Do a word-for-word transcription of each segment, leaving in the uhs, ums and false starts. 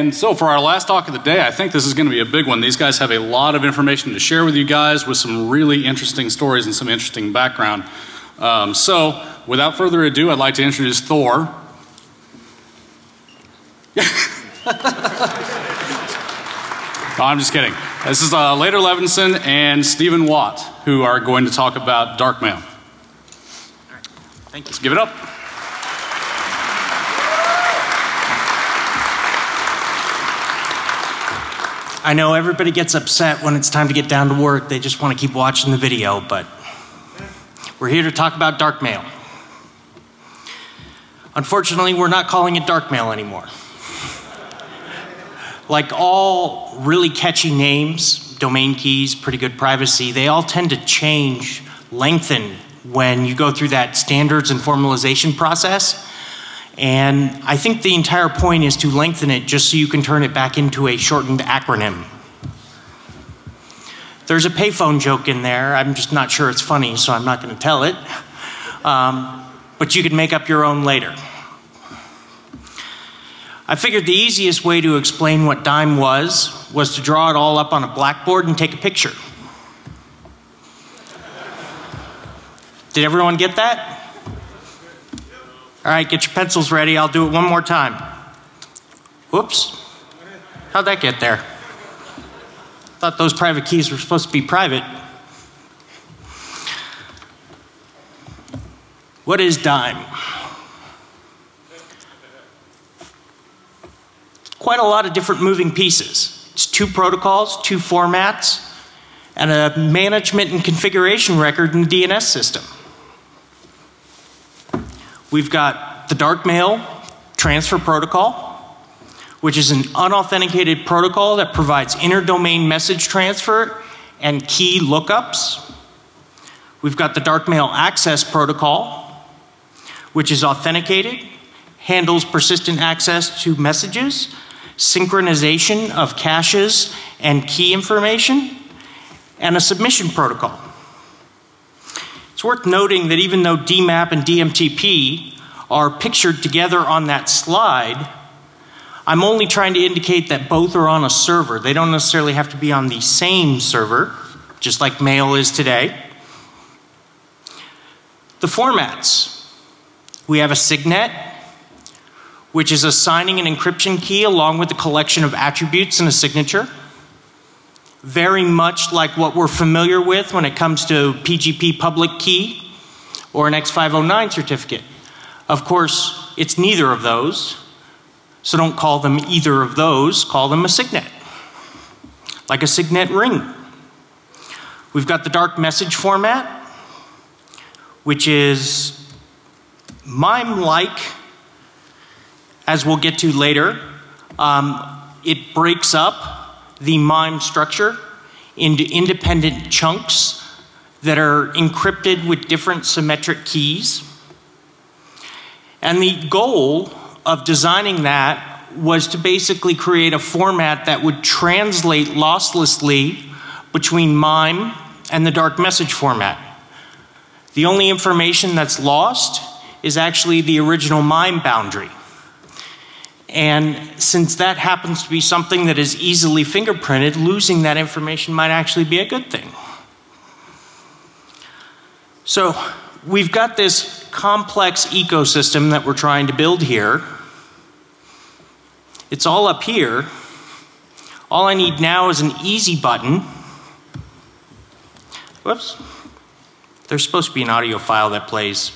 And so for our last talk of the day, I think this is going to be a big one. These guys have a lot of information to share with you guys with some really interesting stories and some interesting background. Um, so without further ado, I'd like to introduce Thor. No, I'm just kidding. This is uh, Later Levinson and Stephen Watt, who are going to talk about Darkmail. All right. Thank you. Let's give it up. I know everybody gets upset when it's time to get down to work. They just want to keep watching the video, but we're here to talk about Darkmail. Unfortunately, we're not calling it Darkmail anymore. Like all really catchy names, domain keys, pretty good privacy, they all tend to change, lengthen when you go through that standards and formalization process. And I think the entire point is to lengthen it just so you can turn it back into a shortened acronym. There's a payphone joke in there. I'm just not sure it's funny, so I'm not going to tell it. Um, but you can make up your own later. I figured the easiest way to explain what Dime was, was to draw it all up on a blackboard and take a picture. Did everyone get that? All right, get your pencils ready. I'll do it one more time. Whoops. How'd that get there? Thought those private keys were supposed to be private. What is Dime? Quite a lot of different moving pieces. It's two protocols, two formats, and a management and configuration record in the D N S system. We've got the Darkmail transfer protocol, which is an unauthenticated protocol that provides inter-domain message transfer and key lookups. We've got the Darkmail access protocol, which is authenticated, handles persistent access to messages, synchronization of caches and key information, and a submission protocol. It's worth noting that even though D MAP and D M T P are pictured together on that slide, I'm only trying to indicate that both are on a server. They don't necessarily have to be on the same server, just like mail is today. The formats. We have a signet, which is assigning an encryption key along with a collection of attributes and a signature. Very much like what we're familiar with when it comes to P G P public key or an X five oh nine certificate. Of course, it's neither of those, so don't call them either of those, call them a signet. Like a signet ring. We've got the dark message format, which is MIME-like, as we'll get to later. Um, it breaks up the MIME structure into independent chunks that are encrypted with different symmetric keys. And the goal of designing that was to basically create a format that would translate losslessly between MIME and the dark message format. The only information that's lost is actually the original MIME boundary. And since that happens to be something that is easily fingerprinted, losing that information might actually be a good thing. So we've got this complex ecosystem that we're trying to build here. It's all up here. All I need now is an easy button. Whoops. There's supposed to be an audio file that plays.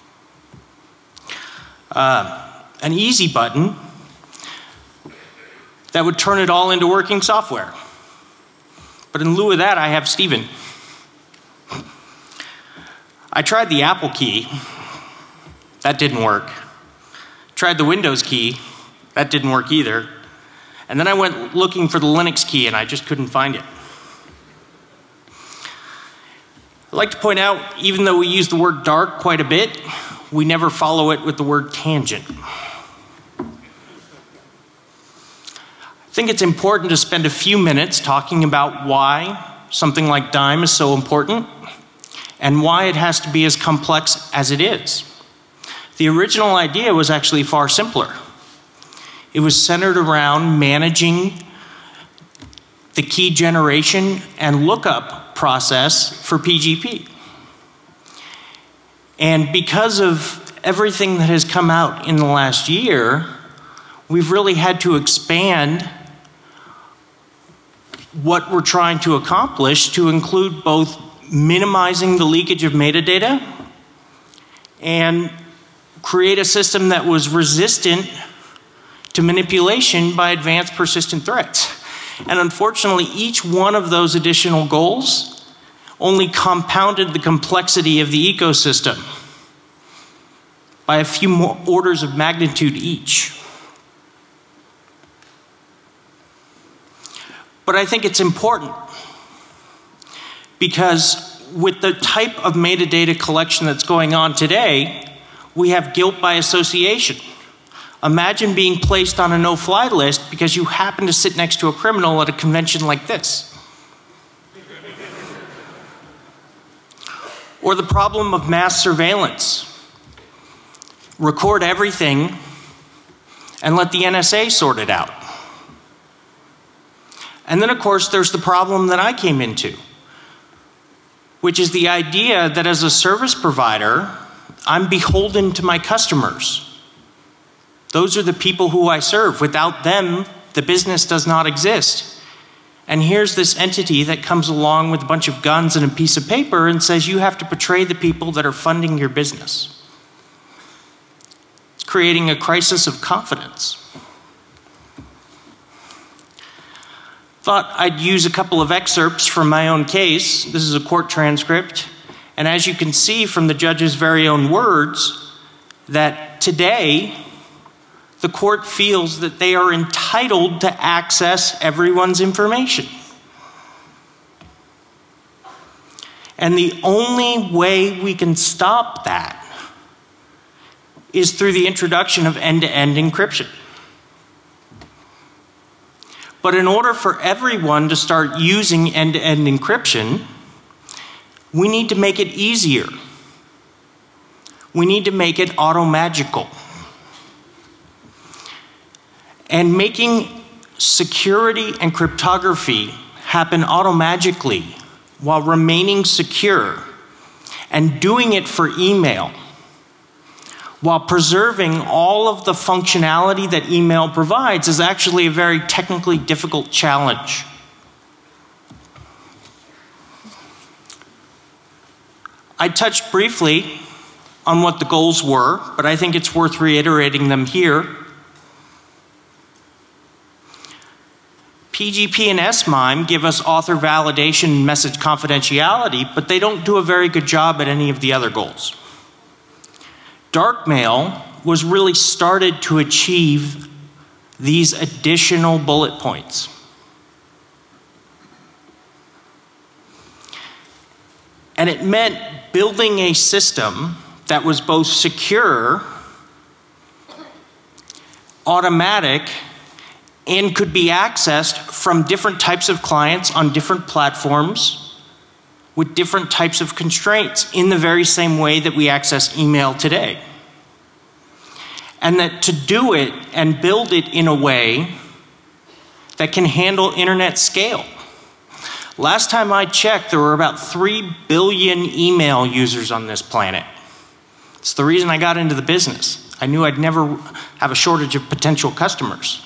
Uh, an easy button that would turn it all into working software. But in lieu of that, I have Stephen. I tried the Apple key. That didn't work. Tried the Windows key. That didn't work either. And then I went looking for the Linux key and I just couldn't find it. I'd like to point out, even though we use the word dark quite a bit, we never follow it with the word tangent. I think it's important to spend a few minutes talking about why something like Dime is so important and why it has to be as complex as it is. The original idea was actually far simpler. It was centered around managing the key generation and lookup process for P G P. And because of everything that has come out in the last year, we've really had to expand what we're trying to accomplish to include both minimizing the leakage of metadata and create a system that was resistant to manipulation by advanced persistent threats. And unfortunately, each one of those additional goals only compounded the complexity of the ecosystem by a few more orders of magnitude each. But I think it's important because with the type of metadata collection that's going on today, we have guilt by association. Imagine being placed on a no-fly list because you happen to sit next to a criminal at a convention like this. Or the problem of mass surveillance. Record everything and let the N S A sort it out. And then, of course, there's the problem that I came into, which is the idea that as a service provider, I'm beholden to my customers. Those are the people who I serve. Without them, the business does not exist. And here's this entity that comes along with a bunch of guns and a piece of paper and says you have to betray the people that are funding your business. It's creating a crisis of confidence. Thought I'd use a couple of excerpts from my own case. This is a court transcript. And as you can see from the judge's very own words, that today, the court feels that they are entitled to access everyone's information. And the only way we can stop that is through the introduction of end-to-end encryption. But in order for everyone to start using end-to-end encryption, we need to make it easier. We need to make it auto-magical. And making security and cryptography happen automagically while remaining secure and doing it for email while preserving all of the functionality that email provides is actually a very technically difficult challenge. I touched briefly on what the goals were, but I think it's worth reiterating them here. P G P and S MIME give us author validation and message confidentiality, but they don't do a very good job at any of the other goals. Darkmail was really started to achieve these additional bullet points. And it meant building a system that was both secure, automatic, and could be accessed from different types of clients on different platforms with different types of constraints in the very same way that we access email today. And that to do it and build it in a way that can handle internet scale. Last time I checked, there were about three billion email users on this planet. It's the reason I got into the business. I knew I'd never have a shortage of potential customers.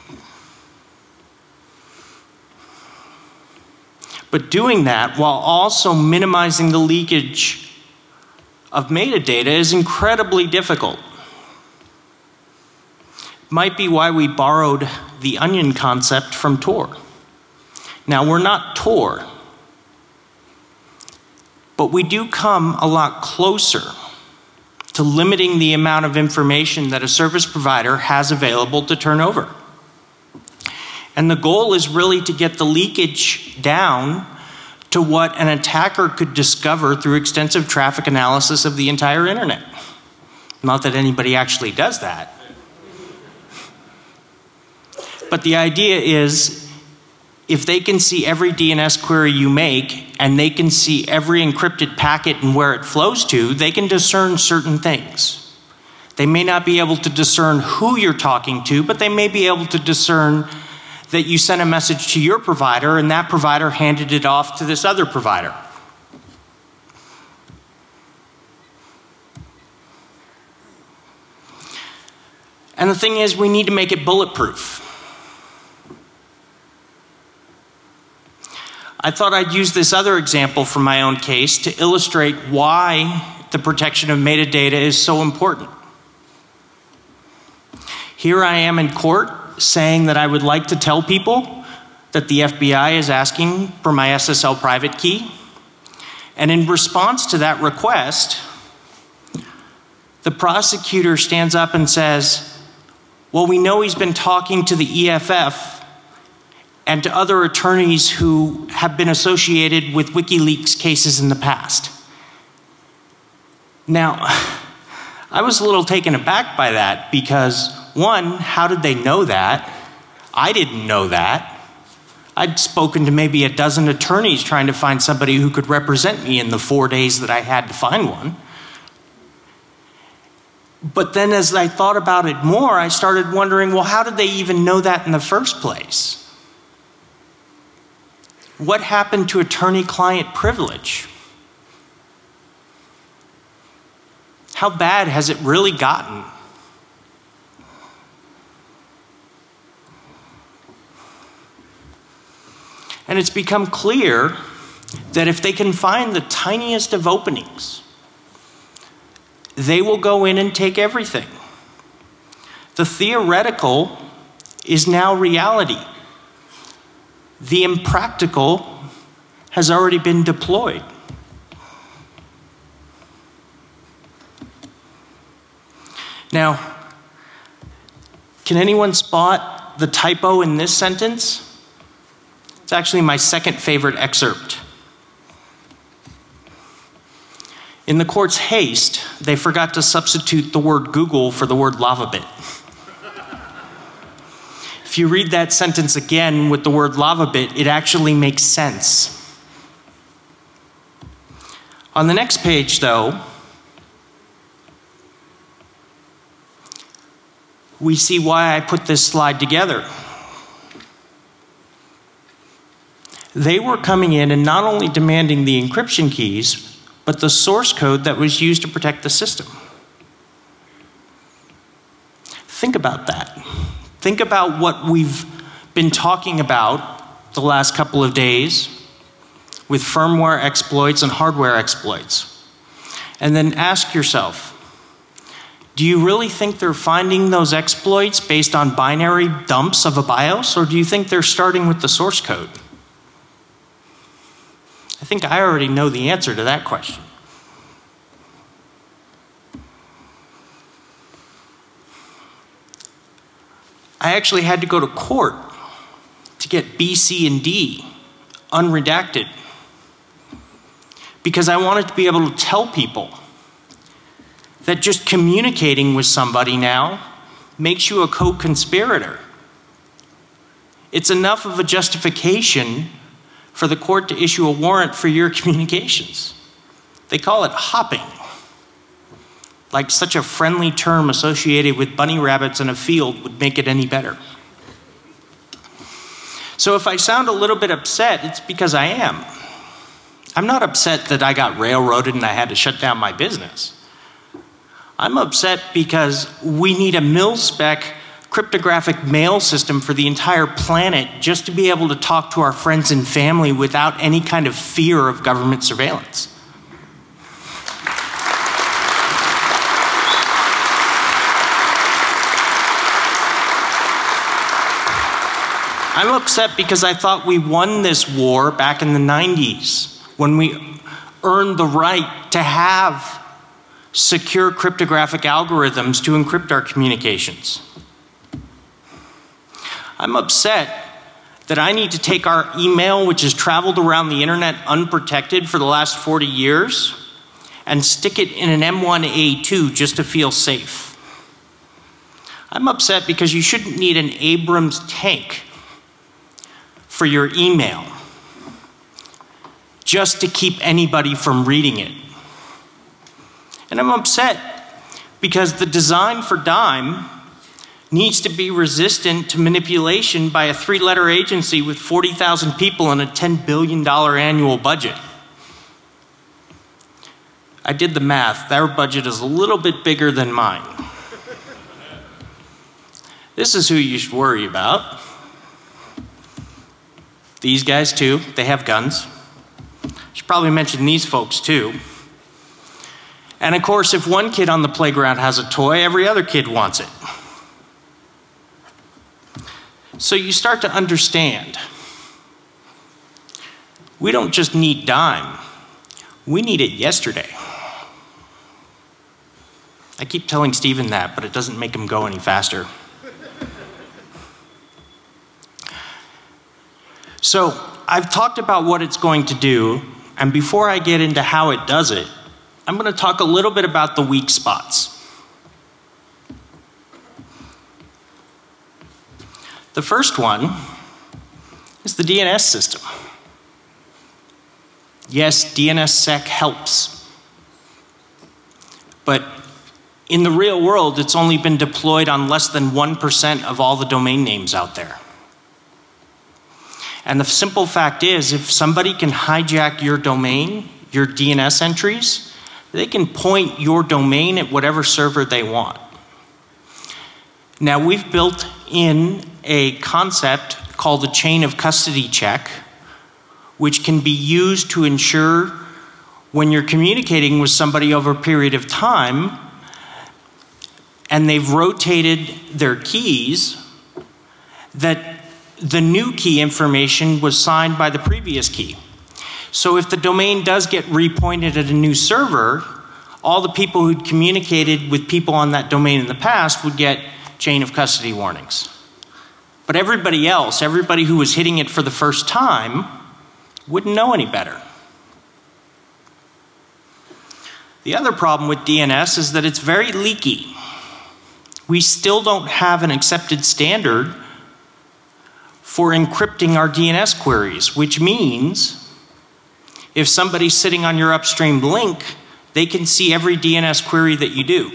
But doing that while also minimizing the leakage of metadata is incredibly difficult. Might be why we borrowed the onion concept from Tor. Now, we're not Tor, but we do come a lot closer to limiting the amount of information that a service provider has available to turn over. And the goal is really to get the leakage down to what an attacker could discover through extensive traffic analysis of the entire internet. Not that anybody actually does that. But the idea is, if they can see every D N S query you make, and they can see every encrypted packet and where it flows to, they can discern certain things. They may not be able to discern who you're talking to, but they may be able to discern that you sent a message to your provider and that provider handed it off to this other provider. And the thing is, we need to make it bulletproof. I thought I'd use this other example from my own case to illustrate why the protection of metadata is so important. Here I am in court saying that I would like to tell people that the F B I is asking for my S S L private key. And in response to that request, the prosecutor stands up and says, well, we know he's been talking to the E F F and to other attorneys who have been associated with WikiLeaks cases in the past. Now, I was a little taken aback by that because, one, how did they know that? I didn't know that. I'd spoken to maybe a dozen attorneys trying to find somebody who could represent me in the four days that I had to find one. But then as I thought about it more, I started wondering, well, how did they even know that in the first place? What happened to attorney-client privilege? How bad has it really gotten? And it's become clear that if they can find the tiniest of openings, they will go in and take everything. The theoretical is now reality. The impractical has already been deployed. Now, can anyone spot the typo in this sentence? It's actually my second favorite excerpt. In the court's haste, they forgot to substitute the word Google for the word LavaBit. If you read that sentence again with the word LavaBit, it actually makes sense. On the next page, though, we see why I put this slide together. They were coming in and not only demanding the encryption keys, but the source code that was used to protect the system. Think about that. Think about what we've been talking about the last couple of days with firmware exploits and hardware exploits. And then ask yourself, do you really think they're finding those exploits based on binary dumps of a BIOS, or do you think they're starting with the source code? I think I already know the answer to that question. I actually had to go to court to get B, C, and D unredacted because I wanted to be able to tell people that just communicating with somebody now makes you a co-conspirator. It's enough of a justification for the court to issue a warrant for your communications. They call it hopping. Like such a friendly term associated with bunny rabbits in a field would make it any better. So if I sound a little bit upset, it's because I am. I'm not upset that I got railroaded and I had to shut down my business. I'm upset because we need a mil-spec cryptographic mail system for the entire planet just to be able to talk to our friends and family without any kind of fear of government surveillance. I'm upset because I thought we won this war back in the nineties when we earned the right to have secure cryptographic algorithms to encrypt our communications. I'm upset that I need to take our email, which has traveled around the internet unprotected for the last forty years, and stick it in an M one A two just to feel safe. I'm upset because you shouldn't need an Abrams tank for your email just to keep anybody from reading it. And I'm upset because the design for Dime needs to be resistant to manipulation by a three-letter agency with forty thousand people and a ten billion dollar annual budget. I did the math. Their budget is a little bit bigger than mine. This is who you should worry about. These guys too, they have guns. Should probably mention these folks too. And of course, if one kid on the playground has a toy, every other kid wants it. So you start to understand, we don't just need Dime, we need it yesterday. I keep telling Stephen that, but it doesn't make him go any faster. So I've talked about what it's going to do, and before I get into how it does it, I'm going to talk a little bit about the weak spots. The first one is the D N S system. Yes, DNSSEC helps, but in the real world, it's only been deployed on less than one percent of all the domain names out there. And the simple fact is, if somebody can hijack your domain, your D N S entries, they can point your domain at whatever server they want. Now, we've built in a concept called the chain of custody check, which can be used to ensure when you're communicating with somebody over a period of time and they've rotated their keys, that the new key information was signed by the previous key. So if the domain does get repointed at a new server, all the people who'd communicated with people on that domain in the past would get chain of custody warnings. But everybody else, everybody who was hitting it for the first time, wouldn't know any better. The other problem with D N S is that it's very leaky. We still don't have an accepted standard for encrypting our D N S queries, which means if somebody's sitting on your upstream link, they can see every D N S query that you do.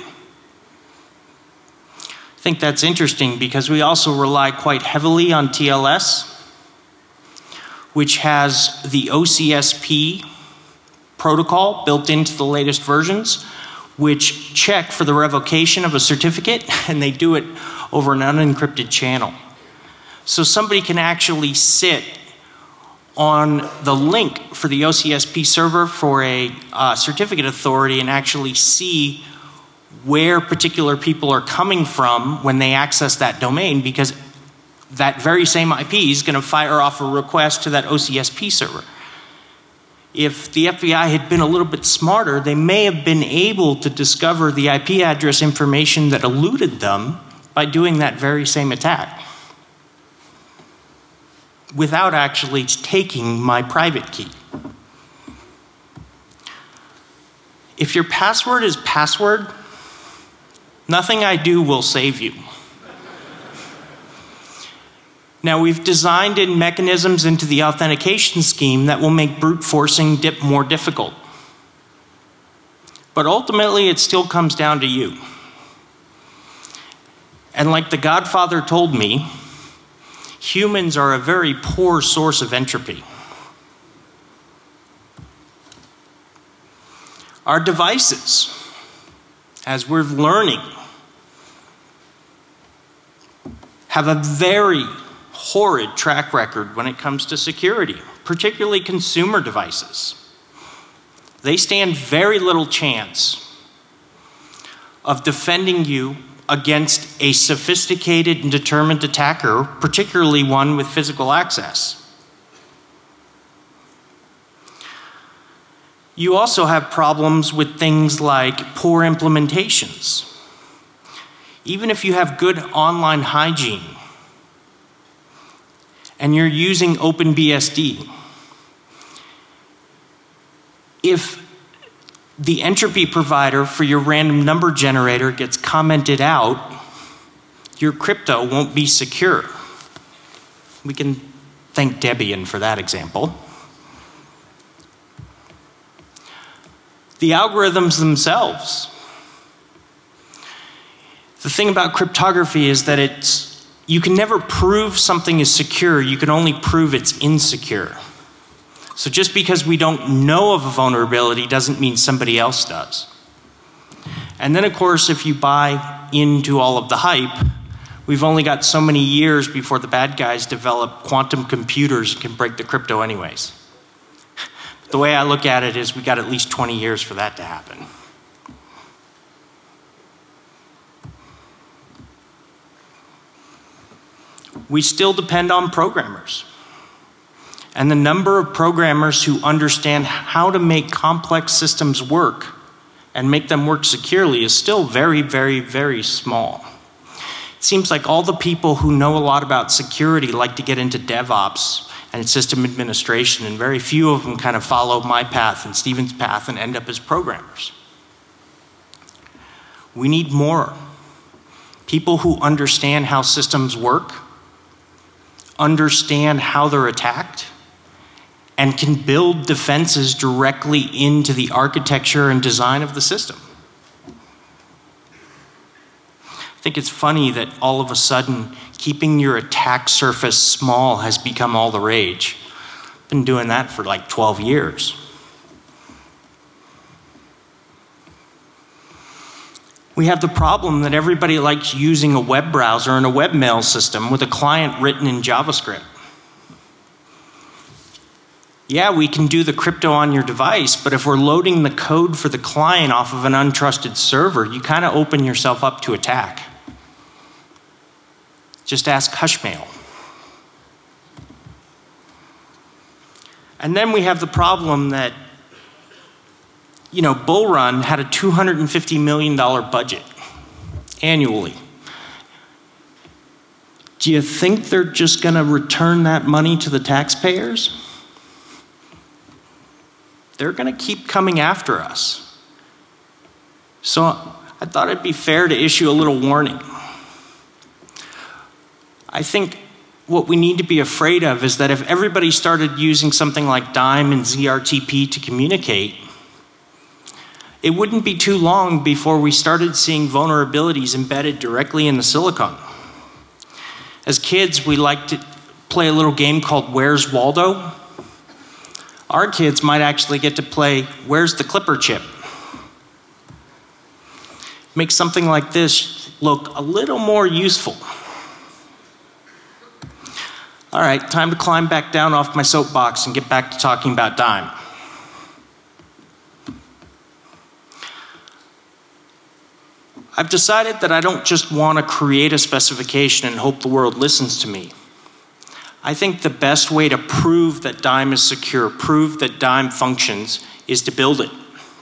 I think that's interesting because we also rely quite heavily on T L S, which has the O C S P protocol built into the latest versions, which check for the revocation of a certificate, and they do it over an unencrypted channel. So somebody can actually sit on the link for the O C S P server for a uh, certificate authority and actually see where particular people are coming from when they access that domain, because that very same I P is going to fire off a request to that O C S P server. If the F B I had been a little bit smarter, they may have been able to discover the I P address information that eluded them by doing that very same attack, without actually taking my private key. If your password is password, nothing I do will save you. Now, we've designed in mechanisms into the authentication scheme that will make brute forcing dip more difficult. But ultimately, it still comes down to you. And like the Godfather told me, humans are a very poor source of entropy. Our devices, as we're learning, have a very horrid track record when it comes to security, particularly consumer devices. They stand very little chance of defending you against a sophisticated and determined attacker, particularly one with physical access. You also have problems with things like poor implementations. Even if you have good online hygiene and you're using OpenBSD, if the entropy provider for your random number generator gets commented out, your crypto won't be secure. We can thank Debian for that example. The algorithms themselves. The thing about cryptography is that it's, you can never prove something is secure, you can only prove it's insecure. So just because we don't know of a vulnerability doesn't mean somebody else does. And then of course, if you buy into all of the hype, we've only got so many years before the bad guys develop quantum computers that can break the crypto anyways. The way I look at it is we got at least twenty years for that to happen. We still depend on programmers. And the number of programmers who understand how to make complex systems work and make them work securely is still very, very, very small. It seems like all the people who know a lot about security like to get into DevOps and system administration, and very few of them kind of follow my path and Stephen's path and end up as programmers. We need more people who understand how systems work, understand how they're attacked, and can build defenses directly into the architecture and design of the system. I think it's funny that all of a sudden keeping your attack surface small has become all the rage. I've been doing that for like twelve years. We have the problem that everybody likes using a web browser and a webmail system with a client written in JavaScript. Yeah, we can do the crypto on your device, but if we're loading the code for the client off of an untrusted server, you kind of open yourself up to attack. Just ask Hushmail. And then we have the problem that, you know, Bull Run had a two hundred fifty million dollar budget annually. Do you think they're just going to return that money to the taxpayers? They're going to keep coming after us. So I thought it'd be fair to issue a little warning. I think what we need to be afraid of is that if everybody started using something like Dime and Z R T P to communicate, it wouldn't be too long before we started seeing vulnerabilities embedded directly in the silicon. As kids, we liked to play a little game called Where's Waldo? Our kids might actually get to play Where's the Clipper Chip? Make something like this look a little more useful. All right, time to climb back down off my soapbox and get back to talking about Dime. I've decided that I don't just want to create a specification and hope the world listens to me. I think the best way to prove that Dime is secure, prove that Dime functions, is to build it.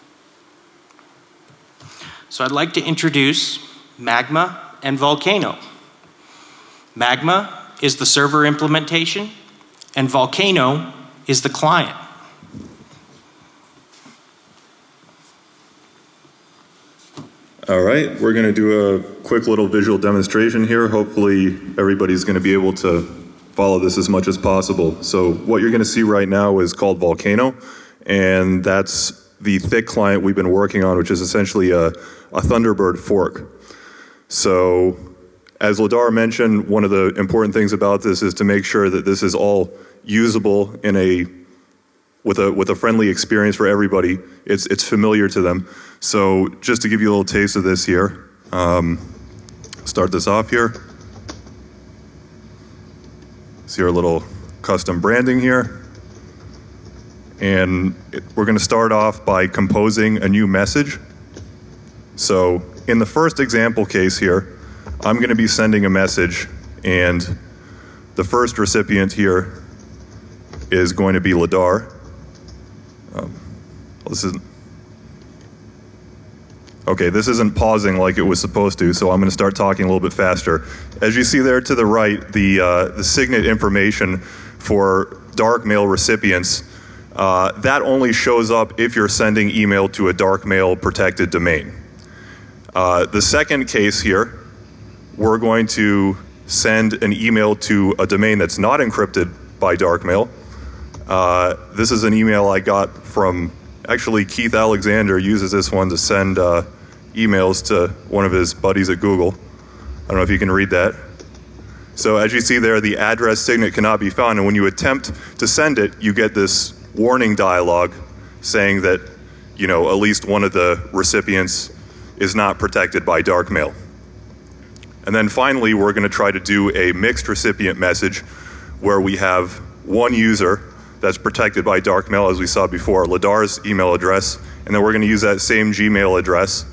So I'd like to introduce Magma and Volcano. Magma is the server implementation, and Volcano is the client. All right, we're going to do a quick little visual demonstration here. Hopefully everybody's going to be able to follow this as much as possible. So what you're going to see right now is called Volcano, and that's the thick client we've been working on, which is essentially a, a Thunderbird fork. So as Ladar mentioned, one of the important things about this is to make sure that this is all usable in a with a with a friendly experience for everybody. It's it's familiar to them. So just to give you a little taste of this here, um, start this off here. See our little custom branding here. And it, we're going to start off by composing a new message. So in the first example case here, I'm going to be sending a message, and the first recipient here is going to be Ladar. Um, this isn't, okay, this isn't pausing like it was supposed to, so I'm going to start talking a little bit faster. As you see there to the right, the, uh, the signet information for dark mail recipients, uh, that only shows up if you're sending email to a dark mail protected domain. Uh, the second case here, we're going to send an email to a domain that's not encrypted by dark mail. Uh, this is an email I got from, actually Keith Alexander uses this one to send uh, emails to one of his buddies at Google. don't know if you can read that. So as you see there, the address signet cannot be found, and when you attempt to send it, you get this warning dialogue saying that, you know, at least one of the recipients is not protected by dark mail. And then finally, we're going to try to do a mixed recipient message where we have one user that's protected by dark mail, as we saw before, Ladar's email address, and then we're going to use that same Gmail address.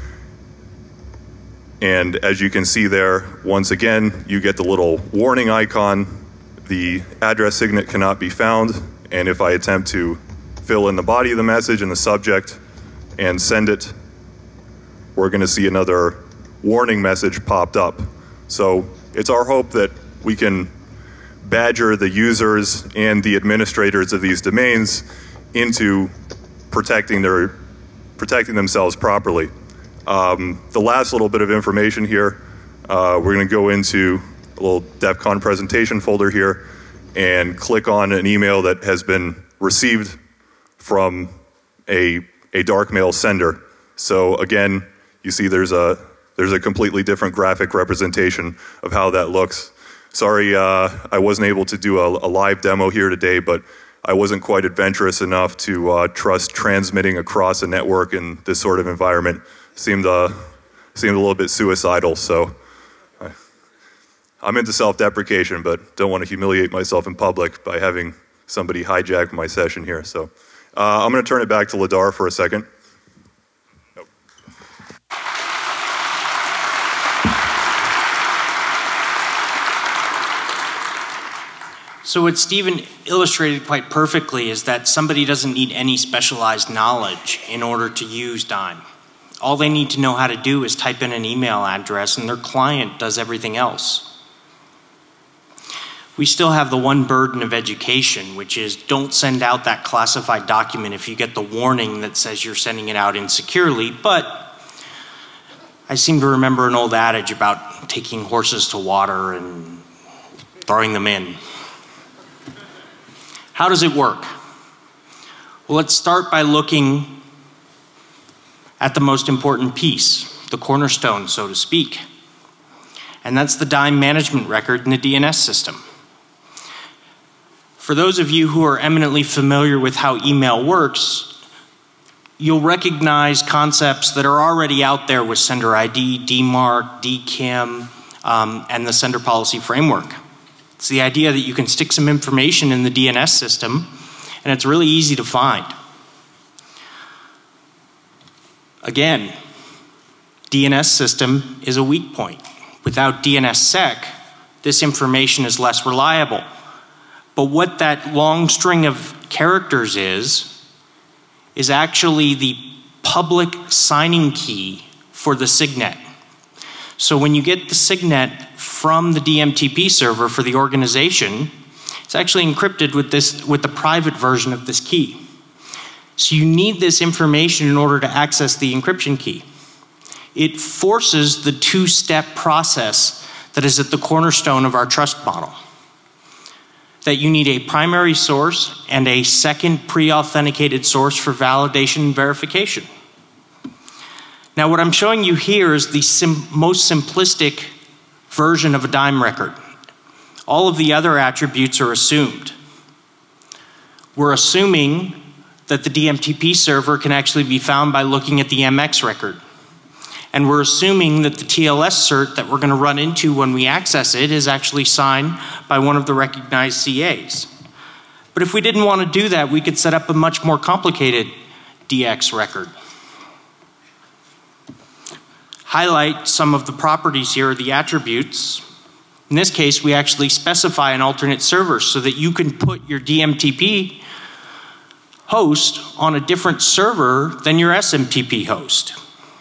And as you can see there, once again, you get the little warning icon. The address signet cannot be found, and if I attempt to fill in the body of the message and the subject and send it, we're going to see another warning message popped up. So it's our hope that we can badger the users and the administrators of these domains into protecting their protecting themselves properly. Um, the last little bit of information here, uh, we're going to go into a little DEF CON presentation folder here and click on an email that has been received from a a dark mail sender. So again, you see there's a there's a completely different graphic representation of how that looks. Sorry, uh, I wasn't able to do a, a live demo here today, but I wasn't quite adventurous enough to uh, trust transmitting across a network in this sort of environment. Seemed uh, seemed a little bit suicidal, so I, I'm into self-deprecation, but don't want to humiliate myself in public by having somebody hijack my session here. So uh, I'm going to turn it back to Ladar for a second. Nope. So what Stephen illustrated quite perfectly is that somebody doesn't need any specialized knowledge in order to use Dime. All they need to know how to do is type in an email address, and their client does everything else. We still have the one burden of education, which is don't send out that classified document if you get the warning that says you're sending it out insecurely. But I seem to remember an old adage about taking horses to water and throwing them in. How does it work? Well, let's start by looking at the most important piece, the cornerstone, so to speak. And that's the Dime management record in the D N S system. For those of you who are eminently familiar with how email works, you'll recognize concepts that are already out there with Sender I D, D MARC, D KIM, um, and the Sender Policy Framework. It's the idea that you can stick some information in the D N S system, and it's really easy to find. Again, D N S system is a weak point. Without D N S sec, this information is less reliable. But what that long string of characters is, is actually the public signing key for the signet. So when you get the signet from the D M T P server for the organization, it's actually encrypted with this, with the private version of this key. So you need this information in order to access the encryption key. It forces the two-step process that is at the cornerstone of our trust model. That you need a primary source and a second pre-authenticated source for validation and verification. Now what I'm showing you here is the sim most simplistic version of a Dime record. All of the other attributes are assumed. We're assuming that the D M T P server can actually be found by looking at the M X record. And we're assuming that the T L S cert that we're going to run into when we access it is actually signed by one of the recognized C As. But if we didn't want to do that, we could set up a much more complicated D X record. Highlight some of the properties here, the attributes. In this case, we actually specify an alternate server so that you can put your D M T P host on a different server than your S M T P host.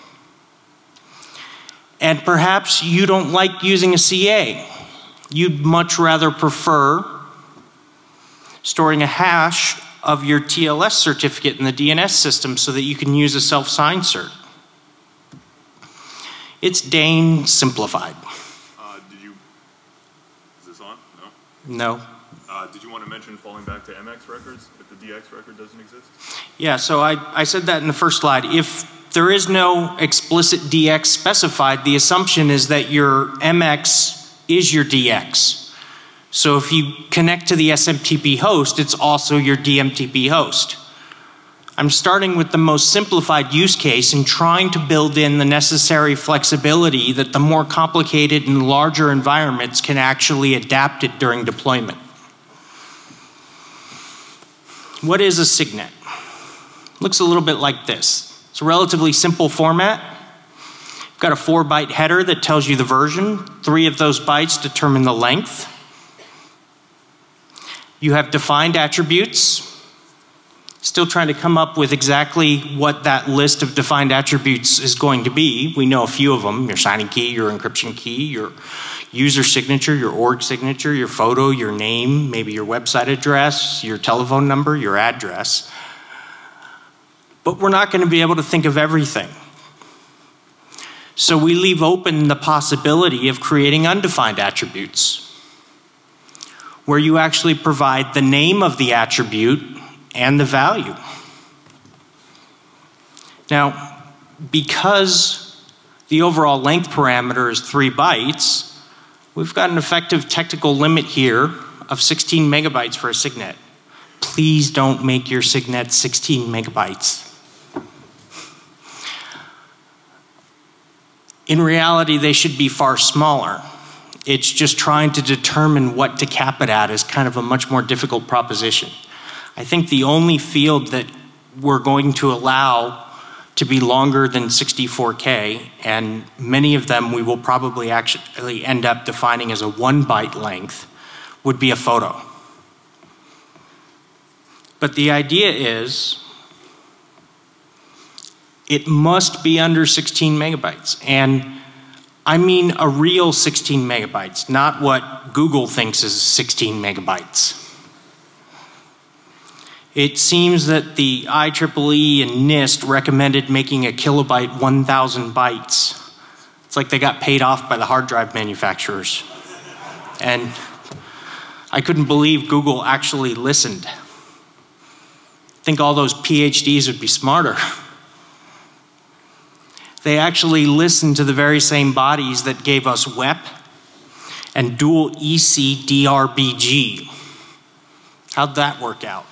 And perhaps you don't like using a C A. You'd much rather prefer storing a hash of your T L S certificate in the D N S system so that you can use a self-signed cert. It's Dane simplified. Uh, did you, is this on? No? No. Uh, did you want to mention falling back to M X records if the D X record doesn't exist? Yeah, so I, I said that in the first slide. If there is no explicit D X specified. The assumption is that your M X is your D X. So if you connect to the S M T P host, it's also your D M T P host. I'm starting with the most simplified use case and trying to build in the necessary flexibility that the more complicated and larger environments can actually adapt it during deployment. What is a signet? Looks a little bit like this. It's a relatively simple format. You've got a four byte header that tells you the version. Three of those bytes determine the length. You have defined attributes. Still trying to come up with exactly what that list of defined attributes is going to be. We know a few of them: your signing key, your encryption key, your user signature, your org signature, your photo, your name, maybe your website address, your telephone number, your address. But we're not going to be able to think of everything. So we leave open the possibility of creating undefined attributes, where you actually provide the name of the attribute and the value. Now, because the overall length parameter is three bytes, we've got an effective technical limit here of sixteen megabytes for a signet. Please don't make your signet sixteen megabytes. In reality, they should be far smaller. It's just trying to determine what to cap it at is kind of a much more difficult proposition. I think the only field that we're going to allow to be longer than sixty-four K, and many of them we will probably actually end up defining as a one byte length, would be a photo. But the idea is it must be under sixteen megabytes. And I mean a real sixteen megabytes, not what Google thinks is sixteen megabytes. It seems that the I triple E and NIST recommended making a kilobyte one thousand bytes. It's like they got paid off by the hard drive manufacturers. And I couldn't believe Google actually listened. I think all those PhDs would be smarter. They actually listened to the very same bodies that gave us W E P and dual E C D R B G. How'd that work out?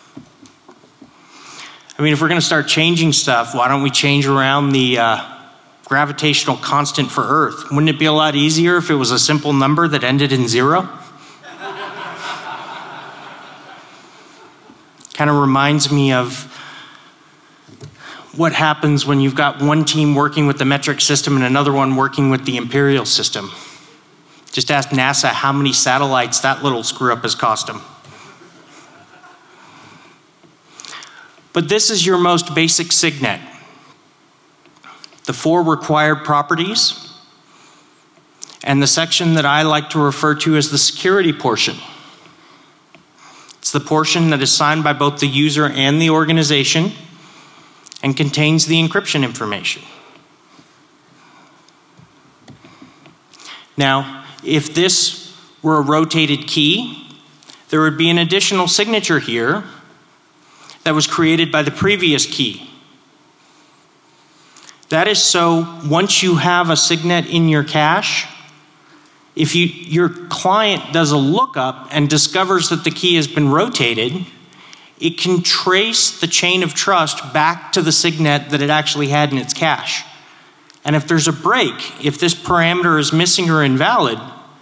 I mean, if we're going to start changing stuff, why don't we change around the uh, gravitational constant for Earth? Wouldn't it be a lot easier if it was a simple number that ended in zero? Kind of reminds me of what happens when you've got one team working with the metric system and another one working with the imperial system. Just ask NASA how many satellites that little screw up has cost them. But this is your most basic signet. The four required properties, and the section that I like to refer to as the security portion. It's the portion that is signed by both the user and the organization and contains the encryption information. Now, if this were a rotated key, there would be an additional signature here that was created by the previous key. That is so once you have a signet in your cache, if you, your client does a lookup and discovers that the key has been rotated, it can trace the chain of trust back to the signet that it actually had in its cache. And if there's a break, if this parameter is missing or invalid,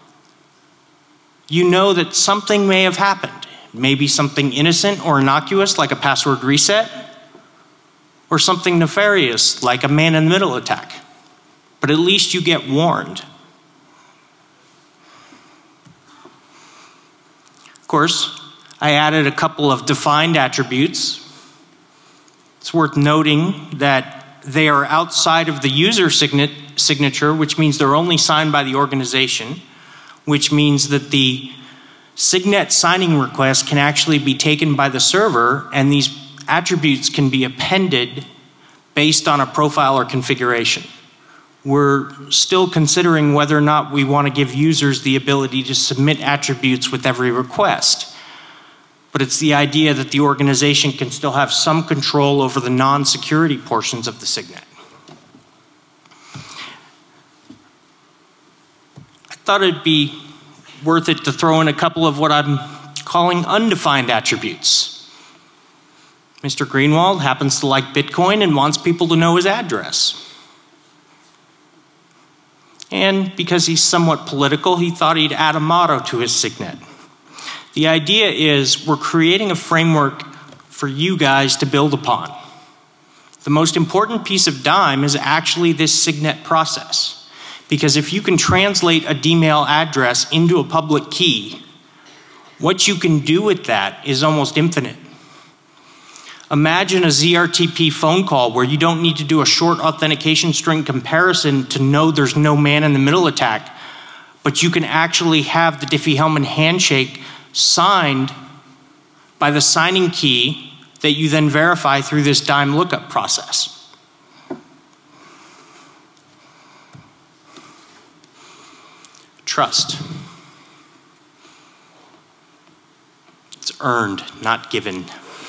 you know that something may have happened. Maybe something innocent or innocuous like a password reset, or something nefarious like a man-in-the-middle attack. But at least you get warned. Of course, I added a couple of defined attributes. It's worth noting that they are outside of the user signet signature, which means they're only signed by the organization, which means that the signet signing request can actually be taken by the server, and these attributes can be appended based on a profile or configuration. We're still considering whether or not we want to give users the ability to submit attributes with every request. But it's the idea that the organization can still have some control over the non-security portions of the signet. thought it'd be worth it to throw in a couple of what I'm calling undefined attributes. Mister Greenwald happens to like Bitcoin and wants people to know his address. And because he's somewhat political, he thought he'd add a motto to his signet. The idea is we're creating a framework for you guys to build upon. The most important piece of Dime is actually this signet process. Because if you can translate a D-mail address into a public key, what you can do with that is almost infinite. Imagine a Z R T P phone call where you don't need to do a short authentication string comparison to know there's no man-in-the-middle attack, but you can actually have the Diffie-Hellman handshake signed by the signing key that you then verify through this Dime lookup process. Trust. It's earned, not given.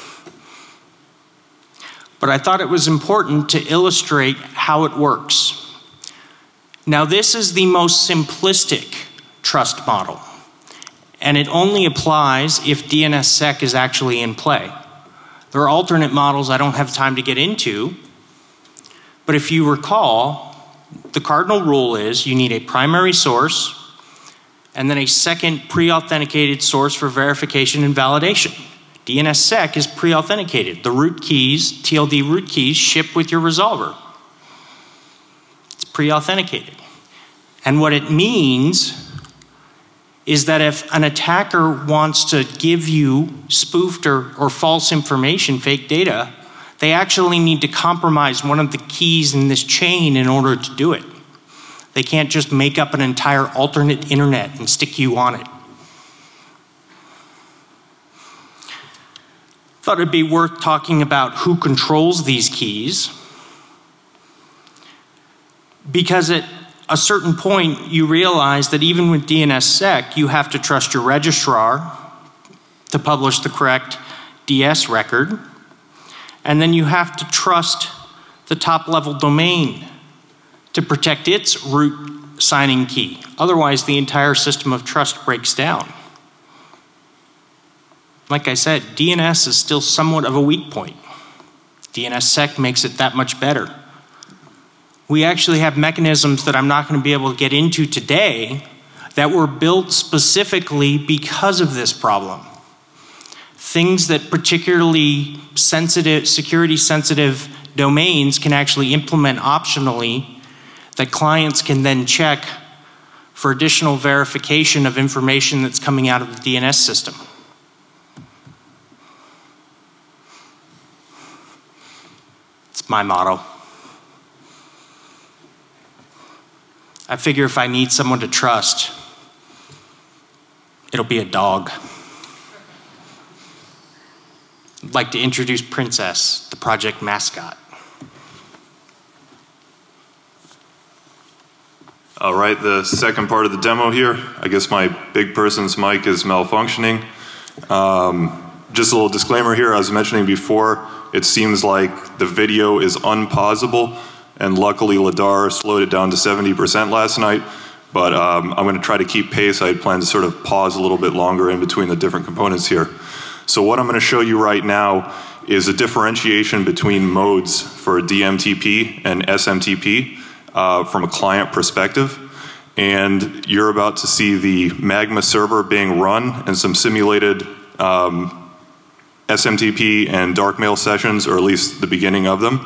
But I thought it was important to illustrate how it works. Now, this is the most simplistic trust model, and it only applies if D N S sec is actually in play. There are alternate models I don't have time to get into, but if you recall, the cardinal rule is you need a primary source and then a second pre-authenticated source for verification and validation. D N S sec is pre-authenticated. The root keys, T L D root keys, ship with your resolver. It's pre-authenticated. And what it means is that if an attacker wants to give you spoofed or, or false information, fake data, they actually need to compromise one of the keys in this chain in order to do it. They can't just make up an entire alternate internet and stick you on it. Thought it'd be worth talking about who controls these keys, because at a certain point you realize that even with D N S sec you have to trust your registrar to publish the correct D S record, and then you have to trust the top level domain to protect its root signing key. Otherwise the entire system of trust breaks down. Like I said, D N S is still somewhat of a weak point. D N S sec makes it that much better. We actually have mechanisms that I'm not going to be able to get into today that were built specifically because of this problem. Things that particularly sensitive, security sensitive domains can actually implement optionally that clients can then check for additional verification of information that's coming out of the D N S system. It's my motto. I figure if I need someone to trust, it'll be a dog. I'd like to introduce Princess, the project mascot. All right, the second part of the demo here, I guess my big person's mic is malfunctioning. Um, just a little disclaimer here, I was mentioning before, it seems like the video is unpausable, and luckily Ladar slowed it down to seventy percent last night, but um, I'm going to try to keep pace. I had planned to sort of pause a little bit longer in between the different components here. So what I'm going to show you right now is a differentiation between modes for D M T P and S M T P uh, from a client perspective. And you're about to see the Magma server being run and some simulated um, S M T P and darkmail sessions, or at least the beginning of them.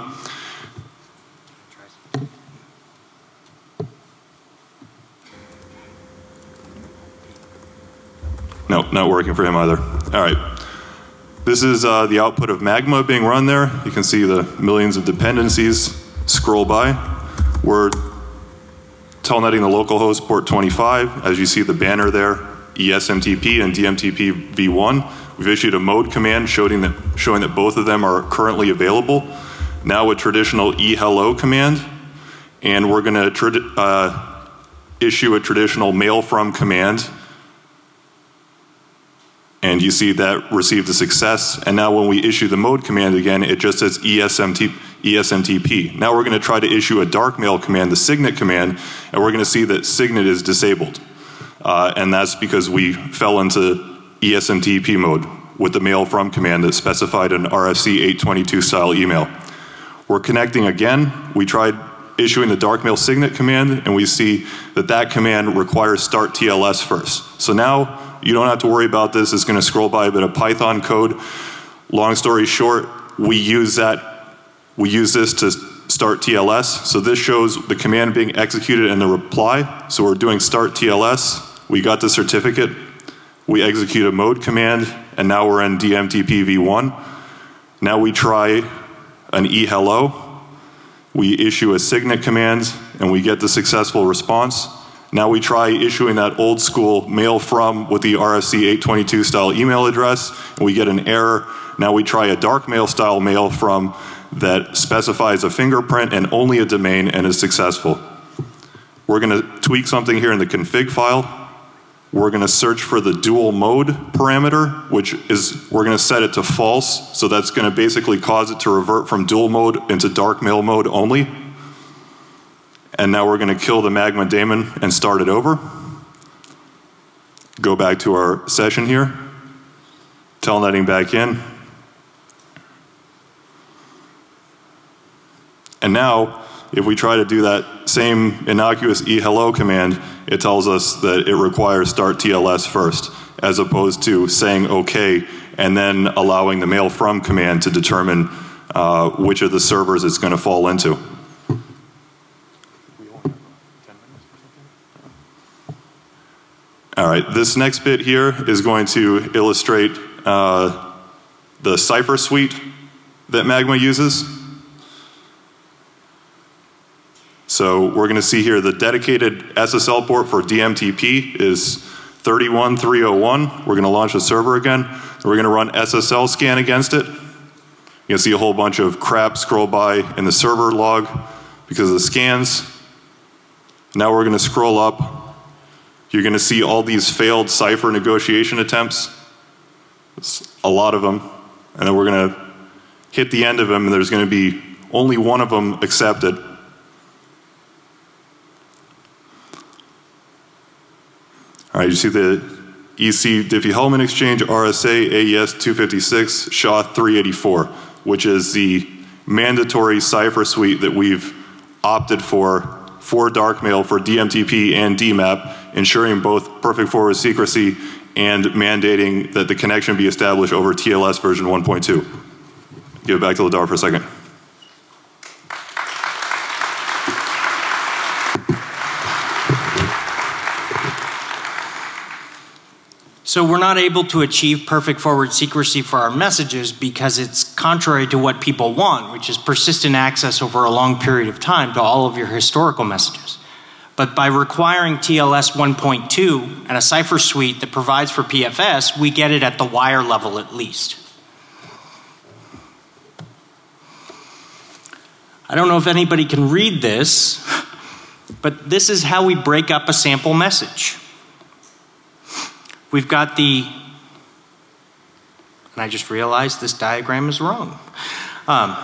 No, not working for him either. All right. This is uh, the output of Magma being run there. You can see the millions of dependencies scroll by. We're telnetting the local host port twenty-five. As you see the banner there, E S M T P and D M T P v one. We've issued a mode command showing that, showing that both of them are currently available. Now a traditional ehello command, and we're going to uh, issue a traditional mail from command. And you see that received a success. And now when we issue the mode command again, it just says E S M T P. Now we're going to try to issue a darkmail command, the signet command, and we're going to see that signet is disabled. uh, and that's because we fell into E S M T P mode with the mail from command that specified an R F C eight twenty-two style email. We're connecting again. We tried issuing the dark mail signet command, and we see that that command requires start T L S first. So now you don't have to worry about this. It's going to scroll by a bit of Python code. Long story short, we use that, we use this to start T L S. So this shows the command being executed and the reply. So we're doing start T L S. We got the certificate. We execute a mode command, and now we're in D M T P v one. Now we try an eHello. We issue a signet command, and we get the successful response. Now we try issuing that old school mail from with the R F C eight twenty-two style email address, and we get an error. Now we try a dark mail style mail from that specifies a fingerprint and only a domain and is successful. We're going to tweak something here in the config file. We're going to search for the dual mode parameter, which is, we're going to set it to false. So that's going to basically cause it to revert from dual mode into dark mail mode only. And now we're going to kill the Magma daemon and start it over. Go back to our session here. Telnetting back in. And now, if we try to do that same innocuous eHello command, it tells us that it requires start T L S first, as opposed to saying OK and then allowing the mail from command to determine uh, which of the servers it's going to fall into. All right, this next bit here is going to illustrate uh, the cipher suite that Magma uses. So we're going to see here the dedicated S S L port for D M T P is thirty-one three oh one. We're going to launch the server again. We're going to run S S L scan against it. You'll see a whole bunch of crap scroll by in the server log because of the scans. Now we're going to scroll up. You're going to see all these failed cipher negotiation attempts. It's a lot of them. And then we're going to hit the end of them, and there's going to be only one of them accepted. All right, you see the E C Diffie-Hellman exchange, R S A, A E S two fifty-six, S H A three eighty-four, which is the mandatory cipher suite that we've opted for for dark mail for D M T P and D MAP, ensuring both perfect forward secrecy and mandating that the connection be established over T L S version one point two. Give it back to Ladar for a second. So we're not able to achieve perfect forward secrecy for our messages because it's contrary to what people want, which is persistent access over a long period of time to all of your historical messages. But by requiring T L S one point two and a cipher suite that provides for P F S, we get it at the wire level at least. I don't know if anybody can read this, but this is how we break up a sample message. We've got the, and I just realized this diagram is wrong. Um,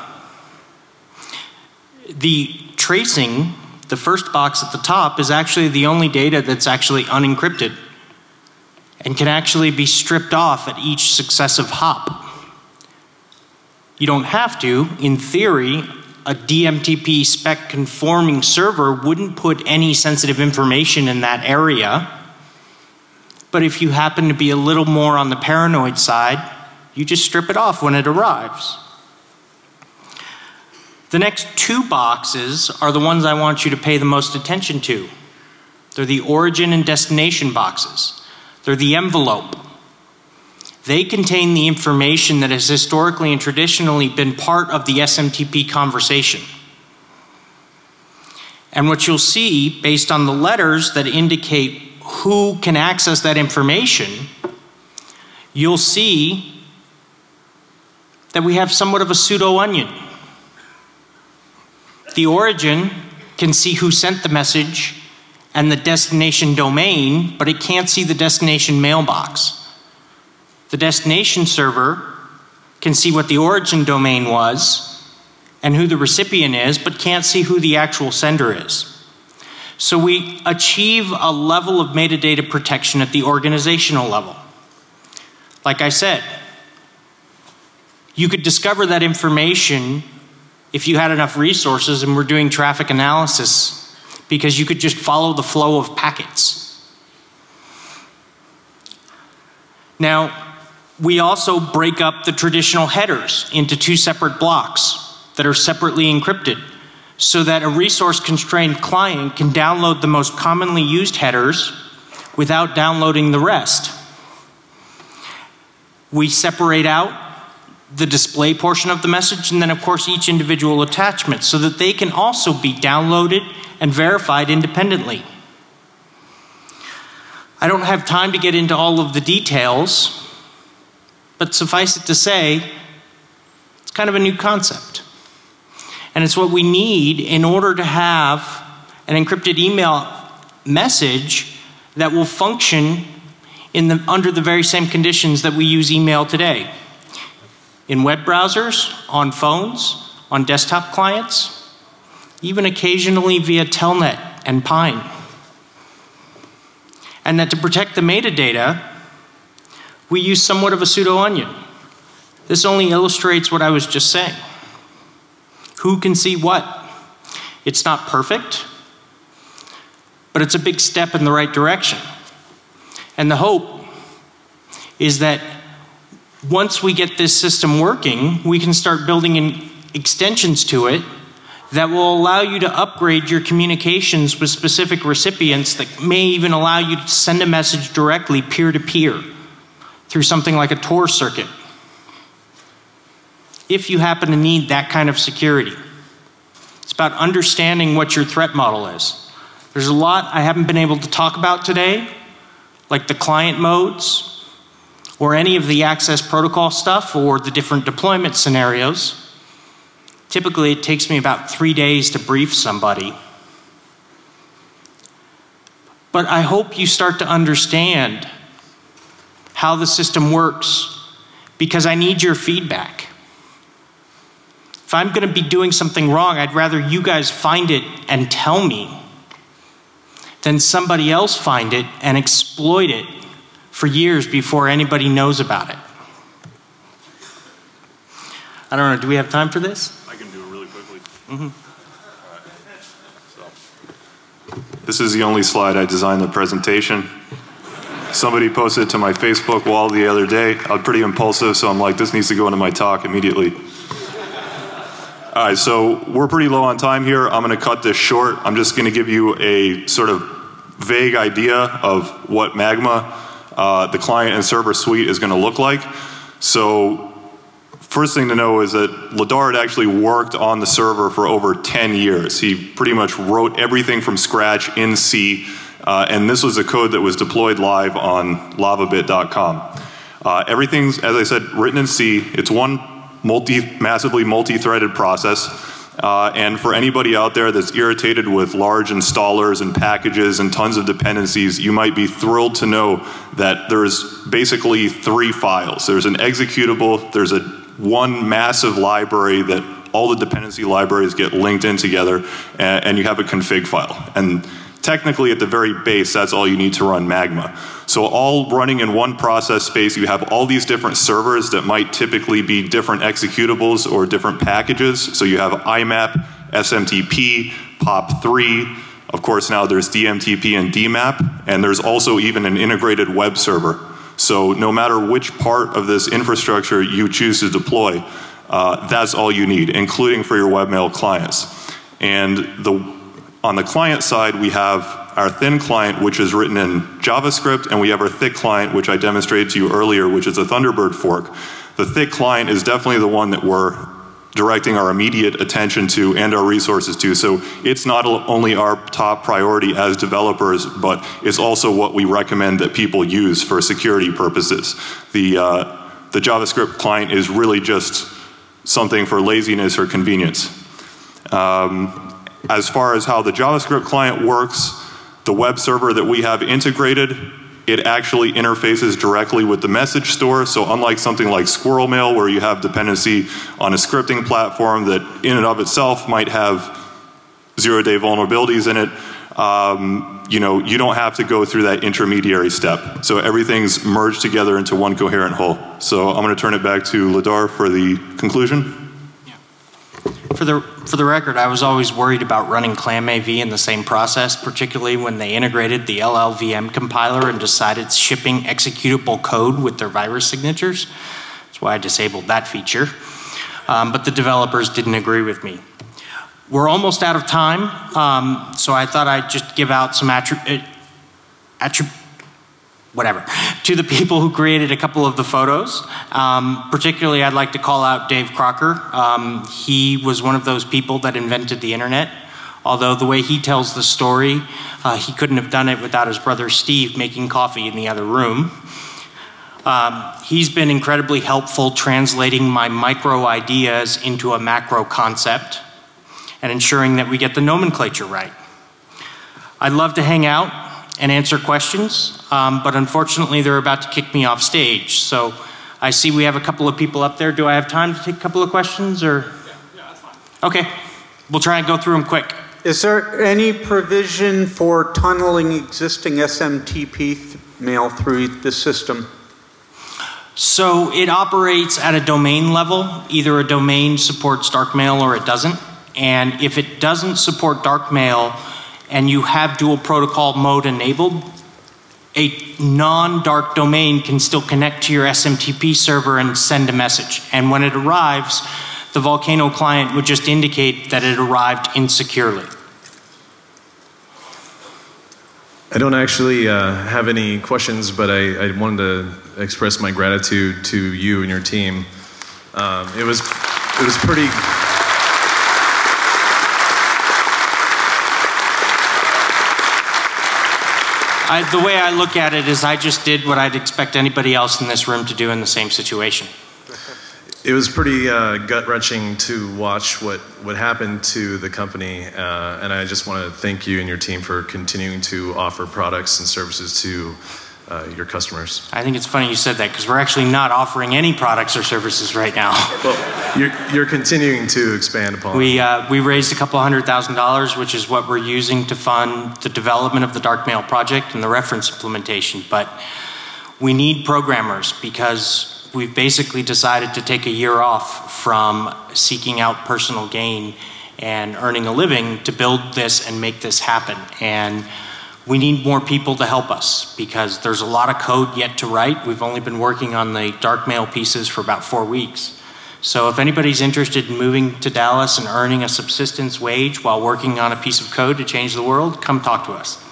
the tracing, the first box at the top, is actually the only data that's actually unencrypted and can actually be stripped off at each successive hop. You don't have to. In theory, a D M T P spec conforming server wouldn't put any sensitive information in that area. But if you happen to be a little more on the paranoid side, you just strip it off when it arrives. The next two boxes are the ones I want you to pay the most attention to. They're the origin and destination boxes. They're the envelope. They contain the information that has historically and traditionally been part of the S M T P conversation. And what you'll see, based on the letters that indicate who can access that information, you'll see that we have somewhat of a pseudo onion. The origin can see who sent the message and the destination domain, but it can't see the destination mailbox. The destination server can see what the origin domain was and who the recipient is, but can't see who the actual sender is. So we achieve a level of metadata protection at the organizational level. Like I said, you could discover that information if you had enough resources and were doing traffic analysis, because you could just follow the flow of packets. Now, we also break up the traditional headers into two separate blocks that are separately encrypted, so that a resource-constrained client can download the most commonly used headers without downloading the rest. We separate out the display portion of the message, and then of course each individual attachment, so that they can also be downloaded and verified independently. I don't have time to get into all of the details, but suffice it to say, it's kind of a new concept. And it's what we need in order to have an encrypted email message that will function in the, under the very same conditions that we use email today. In web browsers, on phones, on desktop clients, even occasionally via Telnet and Pine. And that to protect the metadata, we use somewhat of a pseudo-onion. This only illustrates what I was just saying. Who can see what? It's not perfect, but it's a big step in the right direction. And the hope is that once we get this system working, we can start building in extensions to it that will allow you to upgrade your communications with specific recipients, that may even allow you to send a message directly peer-to-peer through something like a Tor circuit, if you happen to need that kind of security. It's about understanding what your threat model is. There's a lot I haven't been able to talk about today, like the client modes, or any of the access protocol stuff, or the different deployment scenarios. Typically, it takes me about three days to brief somebody. But I hope you start to understand how the system works, because I need your feedback. If I'm going to be doing something wrong, I'd rather you guys find it and tell me than somebody else find it and exploit it for years before anybody knows about it. I don't know, do we have time for this? I can do it really quickly. Mm-hmm. All right. So, this is the only slide I designed the presentation. Somebody posted it to my Facebook wall the other day. I'm pretty impulsive, so I'm like, this needs to go into my talk immediately. All right, so we're pretty low on time here. I'm going to cut this short. I'm just going to give you a sort of vague idea of what Magma, uh, the client and server suite, is going to look like. So first thing to know is that Ladar had actually worked on the server for over ten years. He pretty much wrote everything from scratch in C, uh, and this was a code that was deployed live on lavabit dot com. Uh, everything's, as I said, written in C. It's one multi, massively multi-threaded process. Uh, and for anybody out there that's irritated with large installers and packages and tons of dependencies, you might be thrilled to know that there's basically three files. There's an executable, there's a one massive library that all the dependency libraries get linked in together, and, and you have a config file. And technically at the very base, that's all you need to run Magma. So all running in one process space, you have all these different servers that might typically be different executables or different packages. So you have I map, S M T P, P O P three, of course now there's D M T P and D map, and there's also even an integrated web server. So no matter which part of this infrastructure you choose to deploy, uh, that's all you need, including for your webmail clients. And the on the client side, we have our thin client, which is written in JavaScript, and we have our thick client, which I demonstrated to you earlier, which is a Thunderbird fork. The thick client is definitely the one that we're directing our immediate attention to and our resources to. So it's not only our top priority as developers, but it's also what we recommend that people use for security purposes. The, uh, the JavaScript client is really just something for laziness or convenience. Um, As far as how the JavaScript client works, the web server that we have integrated, it actually interfaces directly with the message store. So unlike something like Squirrel Mail, where you have dependency on a scripting platform that in and of itself might have zero-day vulnerabilities in it, um, you know, you don't have to go through that intermediary step. So everything's merged together into one coherent whole. So I'm going to turn it back to Ladar for the conclusion. For the, for the record, I was always worried about running ClamAV in the same process, particularly when they integrated the L L V M compiler and decided shipping executable code with their virus signatures. That's why I disabled that feature. Um, but the developers didn't agree with me. We're almost out of time, um, so I thought I'd just give out some attribute, attrib whatever, to the people who created a couple of the photos. Um, particularly, I'd like to call out Dave Crocker. Um, he was one of those people that invented the internet. Although the way he tells the story, uh, he couldn't have done it without his brother Steve making coffee in the other room. Um, he's been incredibly helpful translating my micro ideas into a macro concept and ensuring that we get the nomenclature right. I'd love to hang out and answer questions, um, but unfortunately they're about to kick me off stage. So I see we have a couple of people up there. Do I have time to take a couple of questions, or? Yeah, yeah, that's fine. Okay, we'll try and go through them quick. Is there any provision for tunneling existing S M T P th mail through the system? So it operates at a domain level. Either a domain supports dark mail or it doesn't. And if it doesn't support dark mail and you have dual protocol mode enabled, a non-dark domain can still connect to your S M T P server and send a message. And when it arrives, the Volcano client would just indicate that it arrived insecurely. I don't actually uh, have any questions, but I, I wanted to express my gratitude to you and your team. Um, it was, it was pretty. I, the way I look at it is I just did what I'd expect anybody else in this room to do in the same situation. It was pretty uh, gut-wrenching to watch what, what happened to the company, uh, and I just want to thank you and your team for continuing to offer products and services to uh, your customers. I think it's funny you said that, because we're actually not offering any products or services right now. Well, you're, you're continuing to expand upon. We, uh, we raised a couple hundred thousand dollars, which is what we're using to fund the development of the Dark Mail project and the reference implementation. But we need programmers, because we've basically decided to take a year off from seeking out personal gain and earning a living to build this and make this happen. And we need more people to help us, because there's a lot of code yet to write. We've only been working on the Dark Mail pieces for about four weeks. So if anybody's interested in moving to Dallas and earning a subsistence wage while working on a piece of code to change the world, come talk to us.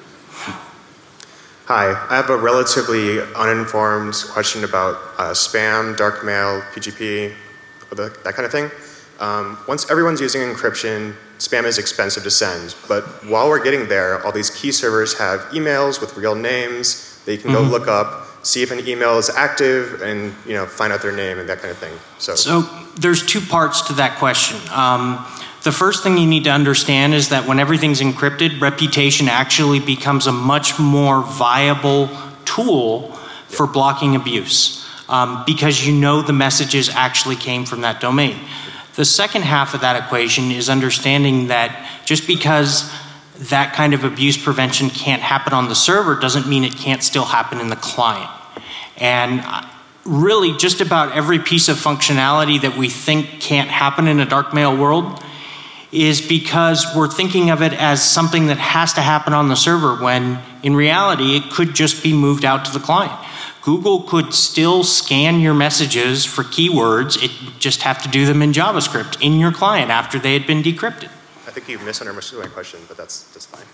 Hi, I have a relatively uninformed question about uh, spam, dark mail, P G P, the, that kind of thing. Um, once everyone's using encryption, spam is expensive to send. But while we're getting there, all these key servers have emails with real names that you can mm-hmm. go look up, see if an email is active, and you know, find out their name and that kind of thing. So, so there's two parts to that question. Um, The first thing you need to understand is that when everything's encrypted, reputation actually becomes a much more viable tool for blocking abuse, um, because you know the messages actually came from that domain. The second half of that equation is understanding that just because that kind of abuse prevention can't happen on the server doesn't mean it can't still happen in the client. And really just about every piece of functionality that we think can't happen in a dark mail world is because we're thinking of it as something that has to happen on the server, when in reality it could just be moved out to the client. Google could still scan your messages for keywords, it would just have to do them in JavaScript in your client after they had been decrypted. I think you misunderstood my question, but that's, that's fine.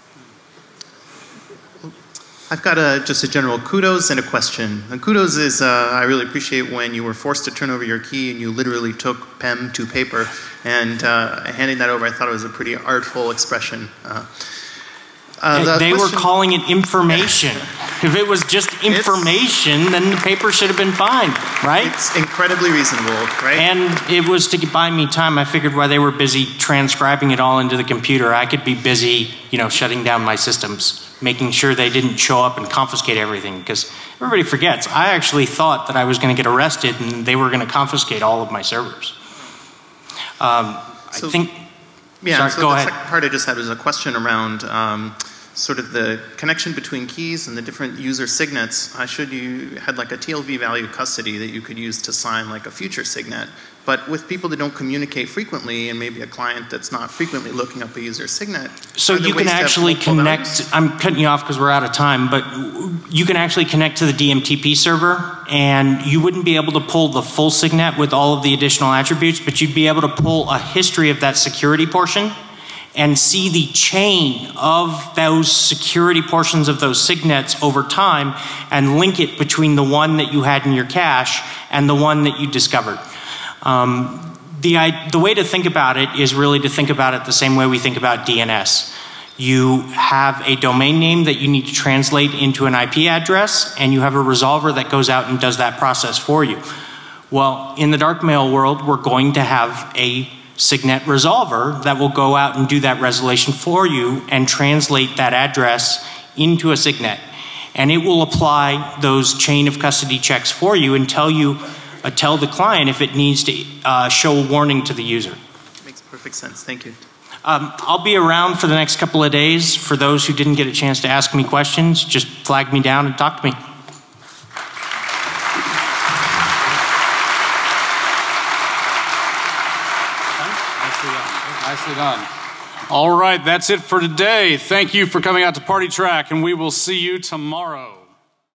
I've got a, just a general kudos and a question. And kudos is, uh, I really appreciate when you were forced to turn over your key and you literally took pen to paper, and uh, handing that over, I thought it was a pretty artful expression. Uh, uh, the they question, were calling it information. If it was just information, then the paper should have been fine, right? It's incredibly reasonable, right? And it was to buy me time. I figured while they were busy transcribing it all into the computer, I could be busy, you know, shutting down my systems, making sure they didn't show up and confiscate everything, because everybody forgets. I actually thought that I was going to get arrested and they were going to confiscate all of my servers. Um, so, I think. Yeah, Sorry, so go the ahead. second part I just had was a question around um, sort of the connection between keys and the different user signets. I showed you had like a T L V value custody that you could use to sign like a future signet. But with people that don't communicate frequently and maybe a client that's not frequently looking up a user signet. So are there you can ways to have actually multiple connect, values? I'm cutting you off because we're out of time, but you can actually connect to the D M T P server and you wouldn't be able to pull the full signet with all of the additional attributes, but you'd be able to pull a history of that security portion and see the chain of those security portions of those signets over time and link it between the one that you had in your cache and the one that you discovered. Um, the, I, the way to think about it is really to think about it the same way we think about D N S. You have a domain name that you need to translate into an I P address, and you have a resolver that goes out and does that process for you. Well, in the dark mail world, we're going to have a signet resolver that will go out and do that resolution for you and translate that address into a signet. And it will apply those chain of custody checks for you and tell you Uh, tell the client if it needs to uh, show a warning to the user. Makes perfect sense. Thank you. Um, I'll be around for the next couple of days. For those who didn't get a chance to ask me questions, just flag me down and talk to me. Nicely done. Nicely done. All right, that's it for today. Thank you for coming out to Party Track, and we will see you tomorrow.